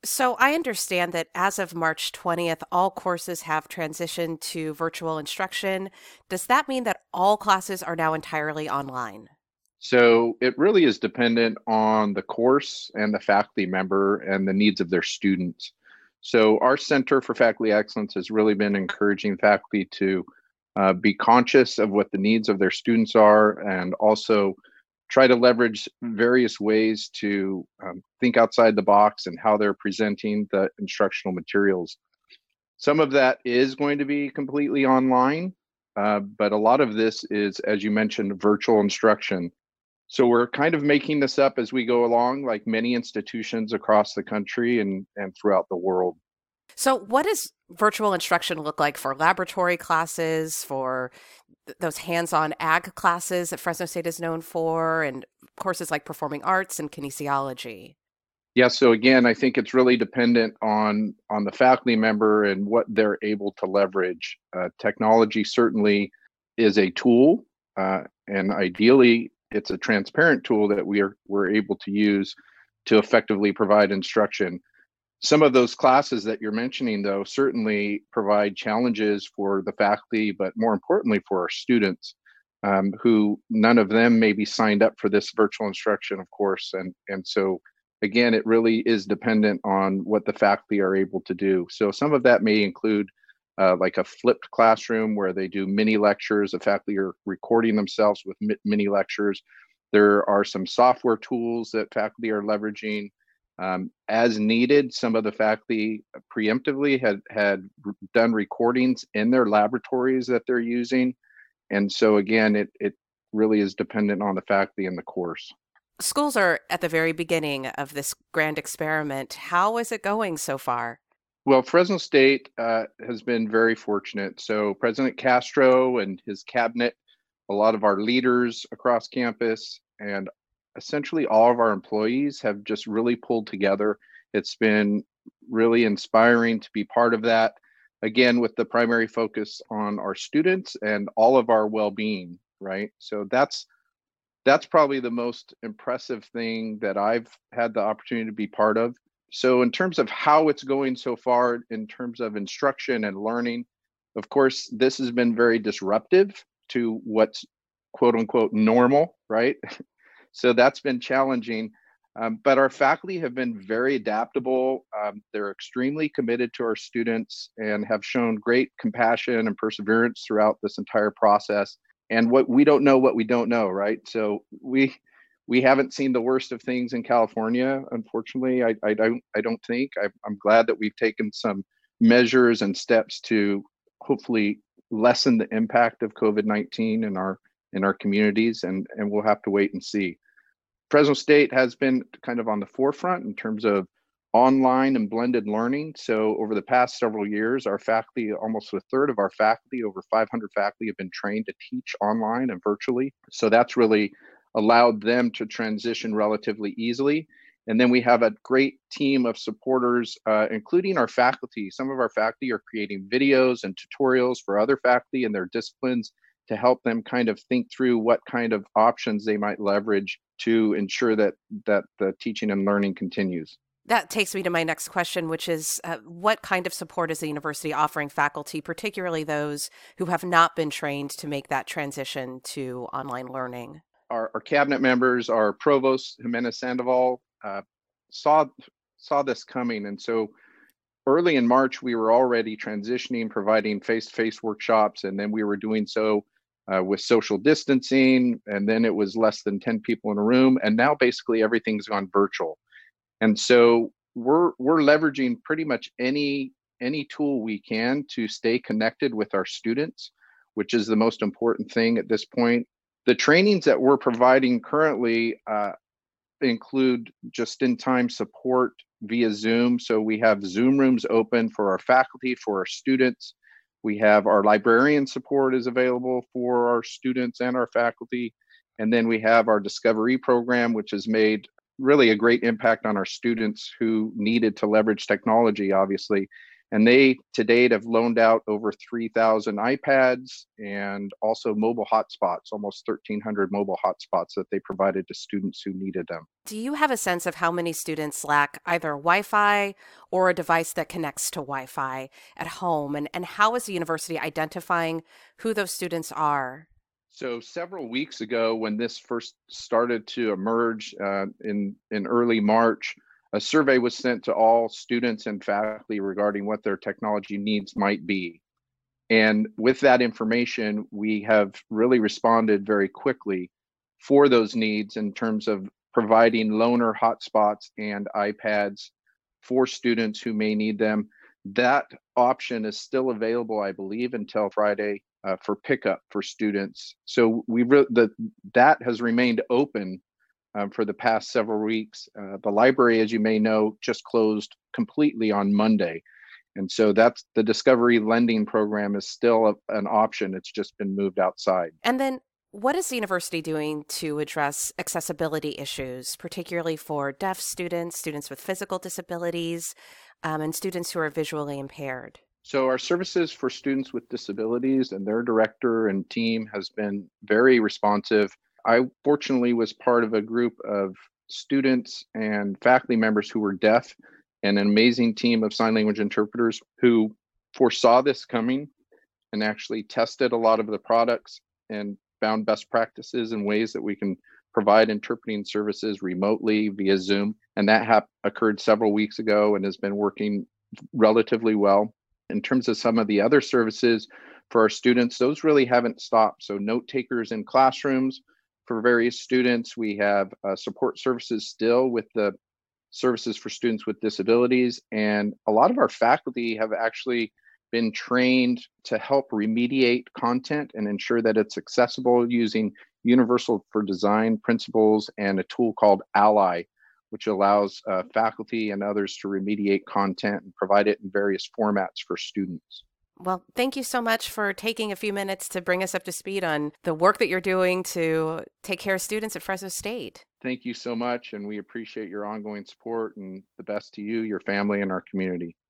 So I understand that as of March 20th, all courses have transitioned to virtual instruction. Does that mean that all classes are now entirely online? So it really is dependent on the course and the faculty member and the needs of their students. So our Center for Faculty Excellence has really been encouraging faculty to be conscious of what the needs of their students are and also try to leverage various ways to think outside the box and how they're presenting the instructional materials. Some of that is going to be completely online, but a lot of this is, as you mentioned, virtual instruction. So we're kind of making this up as we go along, like many institutions across the country and throughout the world. So, what does virtual instruction look like for laboratory classes, for those hands on ag classes that Fresno State is known for, and courses like performing arts and kinesiology? Yeah, so again, I think it's really dependent on the faculty member and what they're able to leverage. Technology certainly is a tool, and ideally, it's a transparent tool that we're able to use to effectively provide instruction. Some of those classes that you're mentioning, though, certainly provide challenges for the faculty, but more importantly for our students, who none of them may be signed up for this virtual instruction, of course. And so, again, it really is dependent on what the faculty are able to do. So some of that may include like a flipped classroom where they do mini lectures. The faculty are recording themselves with mini lectures. There are some software tools that faculty are leveraging as needed. Some of the faculty preemptively had done recordings in their laboratories that they're using, and so again, it really is dependent on the faculty and the course. Schools are at the very beginning of this grand experiment. How is it going so far? Well, Fresno State has been very fortunate. So President Castro and his cabinet, a lot of our leaders across campus, and essentially all of our employees have just really pulled together. It's been really inspiring to be part of that. Again, with the primary focus on our students and all of our well-being, right? So that's probably the most impressive thing that I've had the opportunity to be part of. So, in terms of how it's going so far, in terms of instruction and learning, of course, this has been very disruptive to what's quote unquote normal, right? So, that's been challenging. But our faculty have been very adaptable. They're extremely committed to our students and have shown great compassion and perseverance throughout this entire process. And what we don't know, what we don't know, right? So we haven't seen the worst of things in California, unfortunately. I don't think. I'm glad that we've taken some measures and steps to hopefully lessen the impact of COVID-19 in our communities, and we'll have to wait and see. Fresno State has been kind of on the forefront in terms of online and blended learning. So over the past several years, our faculty, almost a third of our faculty, over 500 faculty, have been trained to teach online and virtually. So that's really allowed them to transition relatively easily. And then we have a great team of supporters, including our faculty. Some of our faculty are creating videos and tutorials for other faculty in their disciplines to help them kind of think through what kind of options they might leverage to ensure that the teaching and learning continues. That takes me to my next question, which is what kind of support is the university offering faculty, particularly those who have not been trained to make that transition to online learning? Our cabinet members, our provost Jimenez Sandoval, saw saw this coming, and so early in March we were already transitioning, providing face-to-face workshops, and then we were doing so with social distancing, and then it was less than 10 people in a room, and now basically everything's gone virtual. And so we're leveraging pretty much any tool we can to stay connected with our students, which is the most important thing at this point. The trainings that we're providing currently include just-in-time support via Zoom. So we have Zoom rooms open for our faculty, for our students. We have our librarian support is available for our students and our faculty. And then we have our Discovery program, which has made really a great impact on our students who needed to leverage technology, obviously. And they to date have loaned out over 3,000 iPads and also mobile hotspots, almost 1,300 mobile hotspots that they provided to students who needed them. Do you have a sense of how many students lack either Wi-Fi or a device that connects to Wi-Fi at home? And how is the university identifying who those students are? So several weeks ago, when this first started to emerge in early March, a survey was sent to all students and faculty regarding what their technology needs might be. And with that information, we have really responded very quickly for those needs in terms of providing loaner hotspots and iPads for students who may need them. That option is still available, I believe, until Friday for pickup for students. So that has remained open for the past several weeks. The library, as you may know, just closed completely on Monday. And so that's the Discovery Lending Program is still an option. It's just been moved outside. And then what is the university doing to address accessibility issues, particularly for deaf students, students with physical disabilities, and students who are visually impaired? So our services for students with disabilities and their director and team has been very responsive. I fortunately was part of a group of students and faculty members who were deaf and an amazing team of sign language interpreters who foresaw this coming and actually tested a lot of the products and found best practices and ways that we can provide interpreting services remotely via Zoom. And that occurred several weeks ago and has been working relatively well. In terms of some of the other services for our students, those really haven't stopped. So note takers in classrooms for various students. We have support services still with the services for students with disabilities. And a lot of our faculty have actually been trained to help remediate content and ensure that it's accessible using Universal for Design principles and a tool called Ally, which allows faculty and others to remediate content and provide it in various formats for students. Well, thank you so much for taking a few minutes to bring us up to speed on the work that you're doing to take care of students at Fresno State. Thank you so much, and we appreciate your ongoing support, and the best to you, your family, and our community.